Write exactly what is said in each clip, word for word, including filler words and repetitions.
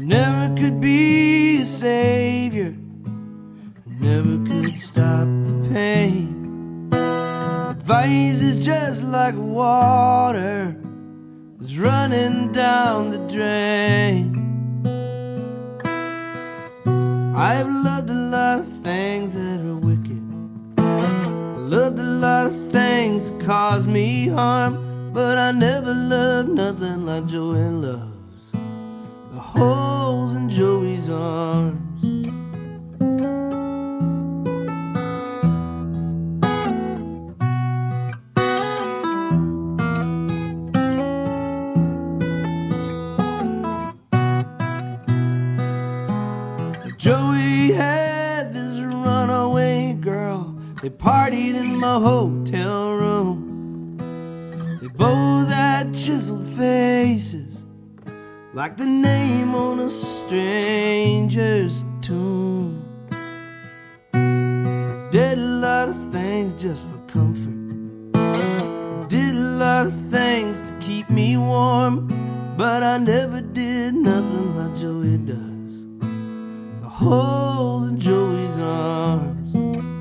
never could be a savior, never could stop the pain. Advice is just like water, it's running down the drain. I've loved a lot of things that are wicked, I loved a lot of things that cause me harm, but I never loved nothing like Joey loves the holes in Joey's arms. Joey had this runaway girl, they partied in my hotel room. They both had chiseled faces, like the name on a stranger's tomb. I did a lot of things just for comfort, I did a lot of things to keep me warm, but I never did nothing like Joey does, holes in Joey's arms.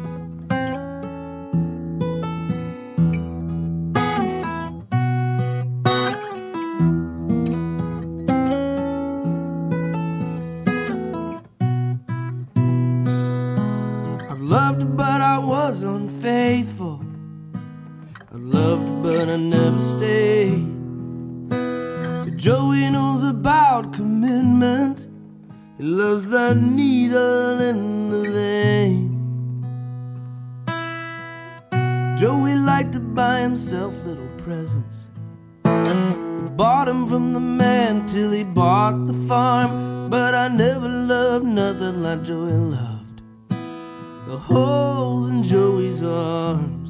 I've loved but I was unfaithful, I've loved but I never stayed. But Joey knows about commitment, he loves that needle in the vein. Joey liked to buy himself little presents, he bought them from the man till he bought the farm, but I never loved nothing like Joey loved the holes in Joey's arms.